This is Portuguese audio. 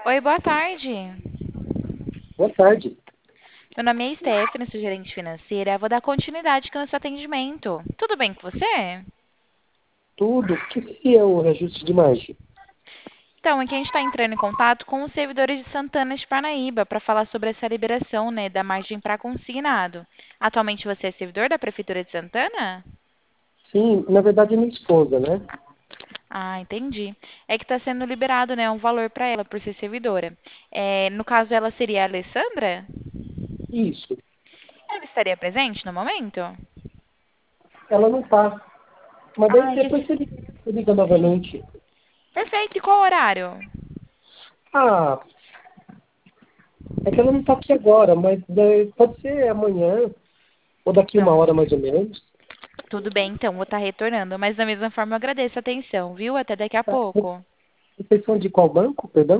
Oi, boa tarde. Boa tarde. Meu nome é Stephanie, sou gerente financeira. Vou dar continuidade aqui no seu atendimento. Tudo bem com você? Tudo. O que seria o reajuste de margem? Então, aqui a gente está entrando em contato com os servidores de Santana de Parnaíba para falar sobre essa liberação, né, da margem para consignado. Atualmente você é servidor da Prefeitura de Santana? Sim, na verdade é minha esposa, né? Ah, entendi. É que está sendo liberado, né, um valor para ela por ser servidora. No caso, ela seria a Alessandra? Isso. Ela estaria presente no momento? Ela não tá. Mas daí Ah, depois você liga novamente. perfeito. E qual horário? Ah, é que ela não tá aqui agora, mas pode ser amanhã ou daqui uma Não. hora mais ou menos. Tudo bem, então, vou estar retornando. Mas da mesma forma, eu agradeço a atenção, viu? Até daqui a Tá? pouco. Vocês são de qual banco, perdão?